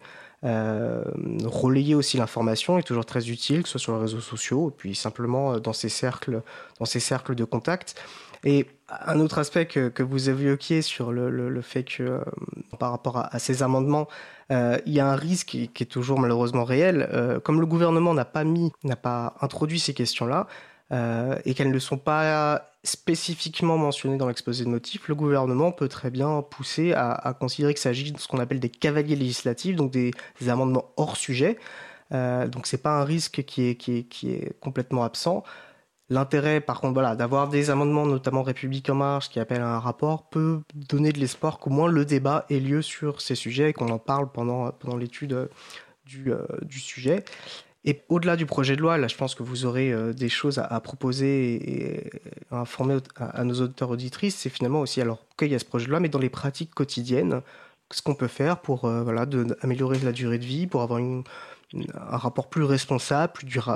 Relayer aussi l'information est toujours très utile, que ce soit sur les réseaux sociaux et puis simplement dans ces cercles de contact. Et un autre aspect que vous évoquiez sur le fait que par rapport à ces amendements, il y a un risque qui est toujours malheureusement réel. Comme le gouvernement n'a pas introduit ces questions-là et qu'elles ne sont pas spécifiquement mentionnées dans l'exposé de motifs, le gouvernement peut très bien pousser à considérer qu'il s'agit de ce qu'on appelle des cavaliers législatifs, donc des amendements hors sujet. Donc c'est pas un risque qui est complètement absent. L'intérêt, par contre, d'avoir des amendements, notamment République En Marche, qui appellent à un rapport, peut donner de l'espoir qu'au moins le débat ait lieu sur ces sujets et qu'on en parle pendant l'étude du sujet. Et au-delà du projet de loi, là, je pense que vous aurez des choses à proposer et à informer à nos auditeurs auditrices. C'est finalement aussi, alors, qu'il y a ce projet de loi, mais dans les pratiques quotidiennes, ce qu'on peut faire pour améliorer la durée de vie, pour avoir un rapport plus responsable,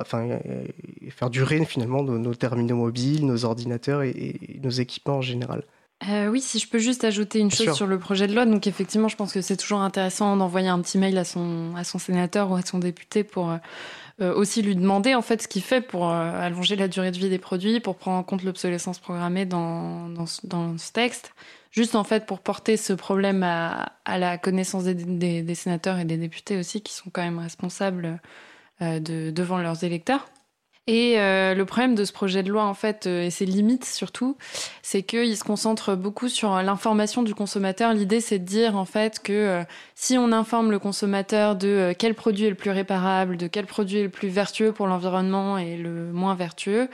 faire durer finalement nos terminaux mobiles, nos ordinateurs et nos équipements en général. Oui, si je peux juste ajouter une chose sur le projet de loi. Donc effectivement, je pense que c'est toujours intéressant d'envoyer un petit mail à son sénateur ou à son député pour aussi lui demander en fait ce qu'il fait pour allonger la durée de vie des produits, pour prendre en compte l'obsolescence programmée dans ce texte. Juste en fait pour porter ce problème à la connaissance des sénateurs et des députés aussi, qui sont quand même responsables devant leurs électeurs. Et le problème de ce projet de loi, en fait, et ses limites surtout, c'est qu'il se concentre beaucoup sur l'information du consommateur. L'idée, c'est de dire, en fait, que si on informe le consommateur de quel produit est le plus réparable, de quel produit est le plus vertueux pour l'environnement et le moins vertueux,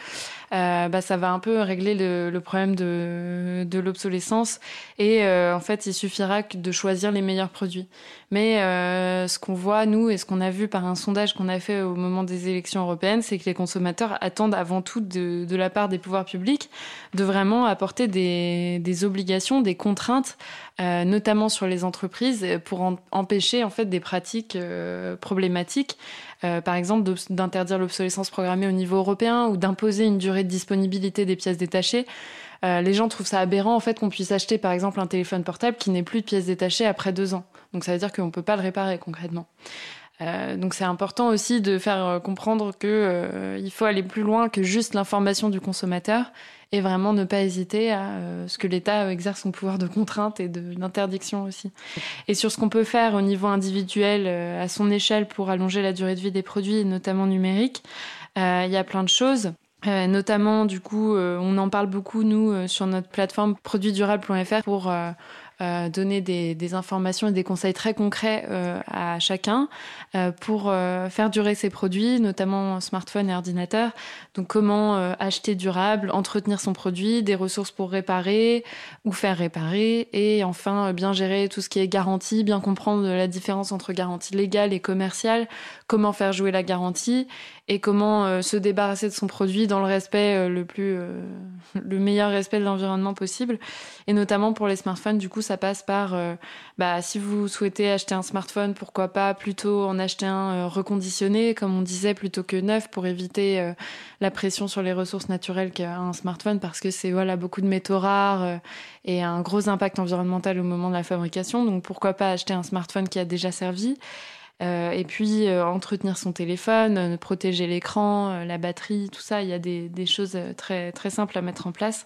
ça va un peu régler le problème de l'obsolescence. Et en fait, il suffira de choisir les meilleurs produits. Mais ce qu'on voit, nous, et ce qu'on a vu par un sondage qu'on a fait au moment des élections européennes, c'est que les consommateurs attendent avant tout de la part des pouvoirs publics de vraiment apporter des obligations, des contraintes, notamment sur les entreprises, pour empêcher en fait des pratiques problématiques. Par exemple, d'interdire l'obsolescence programmée au niveau européen ou d'imposer une durée de disponibilité des pièces détachées. Les gens trouvent ça aberrant en fait qu'on puisse acheter par exemple un téléphone portable qui n'ait plus de pièces détachées après 2 ans. Donc ça veut dire qu'on ne peut pas le réparer concrètement. Donc c'est important aussi de faire comprendre qu'il faut aller plus loin que juste l'information du consommateur et vraiment ne pas hésiter à ce que l'État exerce son pouvoir de contrainte et d'interdiction aussi. Et sur ce qu'on peut faire au niveau individuel, à son échelle, pour allonger la durée de vie des produits, notamment numériques, il y a plein de choses. Notamment, du coup, on en parle beaucoup, nous, sur notre plateforme produitsdurables.fr pour donner des informations et des conseils très concrets à chacun pour faire durer ses produits, notamment smartphones et ordinateurs. Donc comment acheter durable, entretenir son produit, des ressources pour réparer ou faire réparer, et enfin bien gérer tout ce qui est garantie, bien comprendre la différence entre garantie légale et commerciale, comment faire jouer la garantie et comment se débarrasser de son produit dans le respect le meilleur respect de l'environnement possible. Et notamment pour les smartphones, du coup, ça passe par si vous souhaitez acheter un smartphone, pourquoi pas plutôt en acheter un reconditionné, comme on disait, plutôt que neuf, pour éviter la pression sur les ressources naturelles qu'a un smartphone, parce que c'est beaucoup de métaux rares et un gros impact environnemental au moment de la fabrication. Donc pourquoi pas acheter un smartphone qui a déjà servi. Et puis entretenir son téléphone, protéger l'écran, la batterie, tout ça, il y a des choses très, très simples à mettre en place.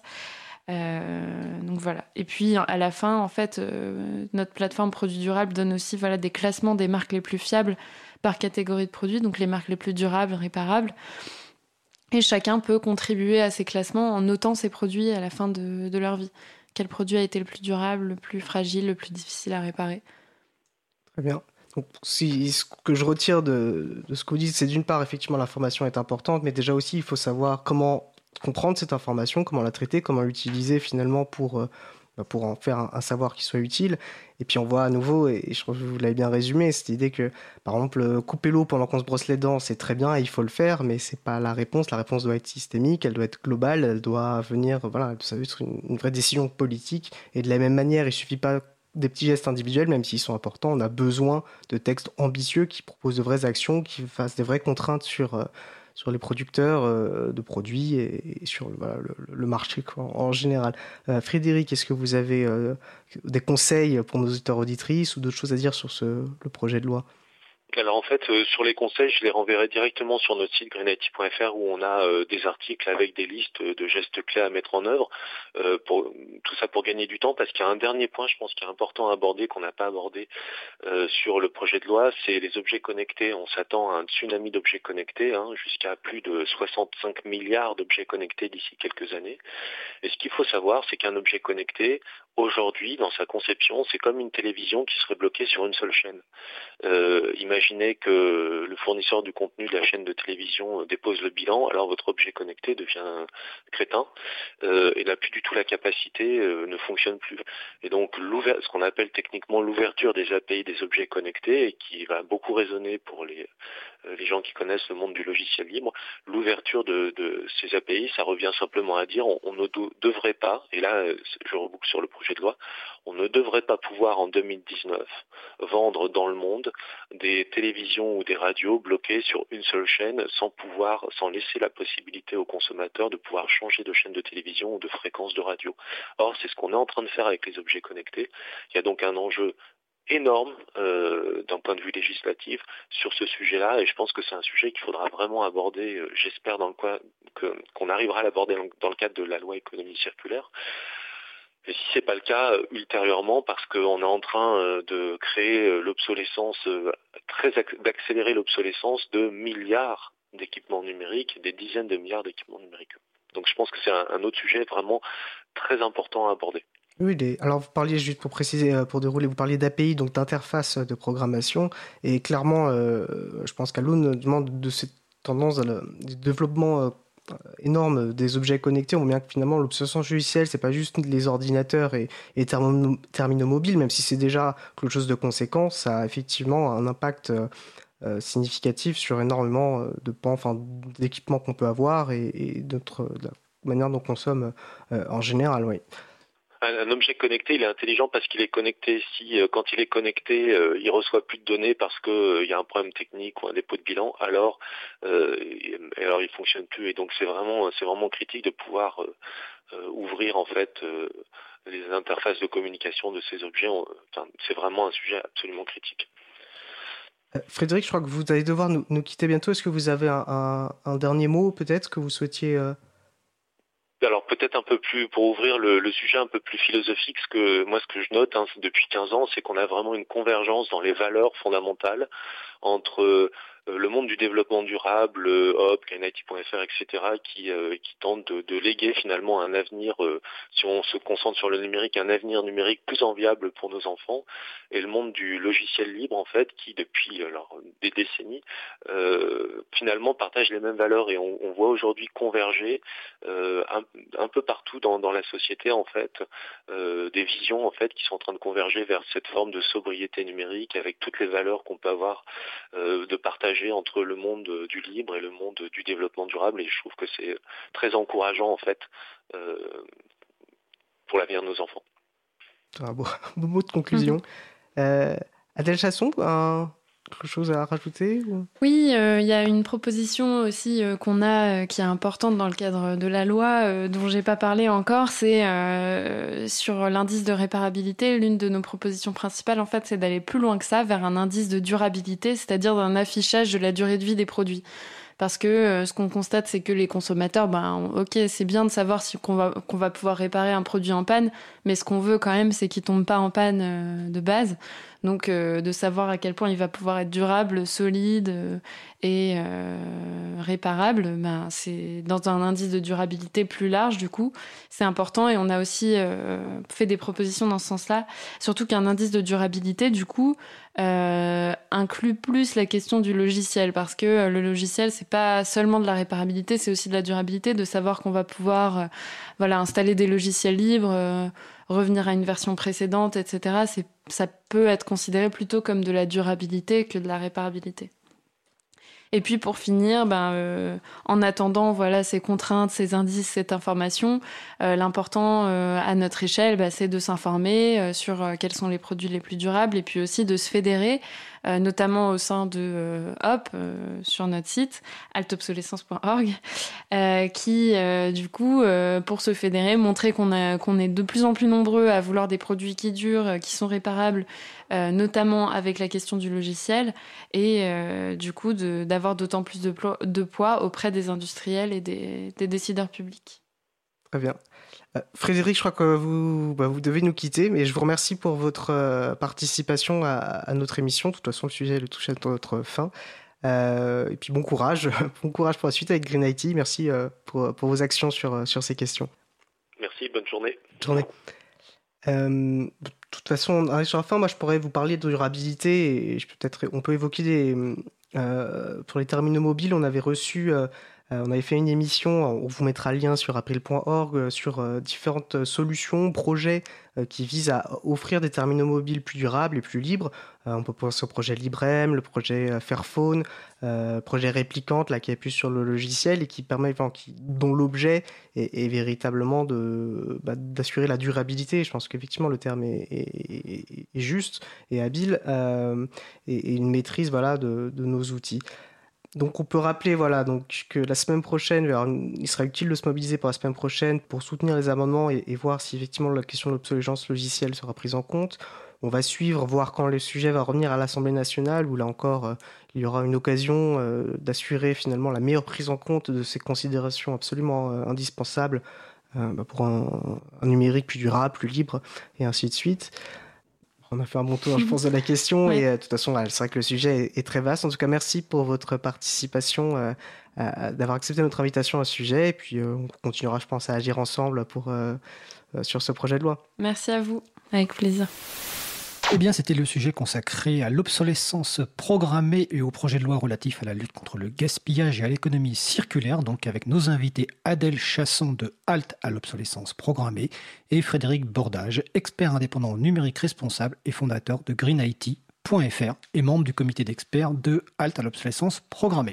Donc voilà. Et puis à la fin, en fait, notre plateforme Produits Durables donne aussi des classements des marques les plus fiables par catégorie de produits, donc les marques les plus durables, réparables. Et chacun peut contribuer à ces classements en notant ses produits à la fin de leur vie, quel produit a été le plus durable, le plus fragile, le plus difficile à réparer. Très bien. Donc, ce que je retire de ce que vous dites, c'est d'une part, effectivement, l'information est importante, mais déjà aussi, il faut savoir comment comprendre cette information, comment la traiter, comment l'utiliser finalement pour en faire un savoir qui soit utile. Et puis on voit à nouveau, et je trouve que vous l'avez bien résumé, cette idée que, par exemple, couper l'eau pendant qu'on se brosse les dents, c'est très bien, et il faut le faire, mais c'est pas la réponse. La réponse doit être systémique, elle doit être globale, elle doit venir, voilà, ça doit être une vraie décision politique. Et de la même manière, il suffit pas des petits gestes individuels, même s'ils sont importants, on a besoin de textes ambitieux qui proposent de vraies actions, qui fassent des vraies contraintes sur les producteurs de produits et sur le marché quoi, en général. Frédéric, est-ce que vous avez des conseils pour nos auditeurs auditrices ou d'autres choses à dire sur le projet de loi ? Alors en fait, sur les conseils, je les renverrai directement sur notre site greenIT.fr où on a des articles avec des listes de gestes clés à mettre en œuvre, tout ça pour gagner du temps, parce qu'il y a un dernier point, je pense, qui est important à aborder, qu'on n'a pas abordé sur le projet de loi, c'est les objets connectés. On s'attend à un tsunami d'objets connectés, jusqu'à plus de 65 milliards d'objets connectés d'ici quelques années. Et ce qu'il faut savoir, c'est qu'un objet connecté, aujourd'hui, dans sa conception, c'est comme une télévision qui serait bloquée sur une seule chaîne. Imaginez que le fournisseur du contenu de la chaîne de télévision dépose le bilan, alors votre objet connecté devient crétin et n'a plus du tout la capacité, ne fonctionne plus. Et donc ce qu'on appelle techniquement l'ouverture des API des objets connectés, et qui va beaucoup résonner pour les gens qui connaissent le monde du logiciel libre, l'ouverture de ces API, ça revient simplement à dire on ne devrait pas, et là je reboucle sur le projet de loi, on ne devrait pas pouvoir en 2019 vendre dans le monde des télévisions ou des radios bloquées sur une seule chaîne sans laisser la possibilité aux consommateurs de pouvoir changer de chaîne de télévision ou de fréquence de radio. Or, c'est ce qu'on est en train de faire avec les objets connectés. Il y a donc un enjeu énorme d'un point de vue législatif sur ce sujet-là, et je pense que c'est un sujet qu'il faudra vraiment aborder, j'espère qu'on arrivera à l'aborder dans le cadre de la loi économie circulaire. Et si c'est pas le cas, ultérieurement, parce qu'on est en train de créer d'accélérer l'obsolescence de milliards d'équipements numériques, des dizaines de milliards d'équipements numériques. Donc je pense que c'est un autre sujet vraiment très important à aborder. Oui, alors vous parliez, juste pour préciser, pour dérouler, vous parliez d'API, donc d'interface de programmation, et clairement, je pense qu'Alun demande de cette tendance du développement énorme des objets connectés. On voit bien que finalement l'obsolescence logicielle, c'est pas juste les ordinateurs et terminaux mobiles, même si c'est déjà quelque chose de conséquent, ça a effectivement un impact significatif sur énormément d'équipements qu'on peut avoir et de la manière dont on consomme en général, oui. Un objet connecté, il est intelligent parce qu'il est connecté. Si quand il est connecté, il reçoit plus de données parce que il y a un problème technique ou un dépôt de bilan, alors il fonctionne plus. Et donc c'est vraiment critique de pouvoir ouvrir en fait les interfaces de communication de ces objets. C'est vraiment un sujet absolument critique. Frédéric, je crois que vous allez devoir nous quitter bientôt. Est-ce que vous avez un dernier mot peut-être que vous souhaitiez Alors peut-être un peu plus, pour ouvrir le sujet un peu plus philosophique, ce que je note depuis 15 ans, c'est qu'on a vraiment une convergence dans les valeurs fondamentales entre le monde du développement durable, Hop, greenIT.fr, etc., qui tente de léguer finalement un avenir, si on se concentre sur le numérique, un avenir numérique plus enviable pour nos enfants, et le monde du logiciel libre, en fait, qui depuis des décennies, finalement partage les mêmes valeurs, et on voit aujourd'hui converger un peu partout dans la société, en fait, des visions, en fait, qui sont en train de converger vers cette forme de sobriété numérique, avec toutes les valeurs qu'on peut avoir de partager entre le monde du libre et le monde du développement durable, et je trouve que c'est très encourageant en fait pour l'avenir de nos enfants. Un beau mot de conclusion. Adèle Chasson, quelque chose à rajouter ou... Oui, y a une proposition aussi qu'on a qui est importante dans le cadre de la loi dont j'ai pas parlé encore, c'est sur l'indice de réparabilité. L'une de nos propositions principales, en fait, c'est d'aller plus loin que ça, vers un indice de durabilité, c'est-à-dire d'un affichage de la durée de vie des produits. Parce que ce qu'on constate, c'est que les consommateurs, ok, c'est bien de savoir qu'on va pouvoir réparer un produit en panne, mais ce qu'on veut quand même, c'est qu'il tombe pas en panne de base. Donc, de savoir à quel point il va pouvoir être durable, solide et réparable, c'est dans un indice de durabilité plus large, du coup, c'est important. Et on a aussi fait des propositions dans ce sens-là, surtout qu'un indice de durabilité, du coup, inclut plus la question du logiciel, parce que le logiciel, c'est pas seulement de la réparabilité, c'est aussi de la durabilité, de savoir qu'on va pouvoir installer des logiciels libres, revenir à une version précédente, etc. Ça peut être considéré plutôt comme de la durabilité que de la réparabilité. Et puis pour finir, en attendant ces contraintes, ces indices, cette information, l'important à notre échelle, c'est de s'informer sur quels sont les produits les plus durables et puis aussi de se fédérer, notamment au sein de HOP, sur notre site, altobsolescence.org, qui, du coup, pour se fédérer, montrer qu'on est de plus en plus nombreux à vouloir des produits qui durent, qui sont réparables, notamment avec la question du logiciel, et du coup d'avoir d'autant plus de poids auprès des industriels et des décideurs publics. Très bien. Frédéric, je crois que vous devez nous quitter, mais je vous remercie pour votre participation à notre émission. De toute façon, le sujet touche à notre fin. Et puis bon courage pour la suite avec Green IT. Merci pour vos actions sur ces questions. Merci, bonne journée. Bonne journée. De toute façon, on arrive sur la fin. Moi, je pourrais vous parler de durabilité et on peut évoquer pour les terminaux mobiles. On avait fait une émission, on vous mettra le lien sur april.org, sur différentes solutions, projets qui visent à offrir des terminaux mobiles plus durables et plus libres. On peut penser au projet Librem, le projet Fairphone, projet Réplicante qui appuie sur le logiciel et qui permet, dont l'objet est véritablement d'assurer la durabilité. Je pense qu'effectivement le terme est juste et habile, et une maîtrise de nos outils. Donc on peut rappeler que la semaine prochaine, il sera utile de se mobiliser pour la semaine prochaine pour soutenir les amendements et voir si effectivement la question de l'obsolescence logicielle sera prise en compte. On va suivre, voir quand le sujet va revenir à l'Assemblée nationale, où là encore il y aura une occasion d'assurer finalement la meilleure prise en compte de ces considérations absolument indispensables pour un numérique plus durable, plus libre, et ainsi de suite. On a fait un bon tour, je pense, de la question. Oui. Et de toute façon, c'est vrai que le sujet est très vaste. En tout cas, merci pour votre participation, d'avoir accepté notre invitation à ce sujet. Et puis, on continuera, je pense, à agir ensemble sur ce projet de loi. Merci à vous, avec plaisir. Eh bien, c'était le sujet consacré à l'obsolescence programmée et au projet de loi relatif à la lutte contre le gaspillage et à l'économie circulaire, donc avec nos invités Adèle Chasson de Halte à l'obsolescence programmée et Frédéric Bordage, expert indépendant numérique responsable et fondateur de greenIT.fr et membre du comité d'experts de Halte à l'obsolescence programmée.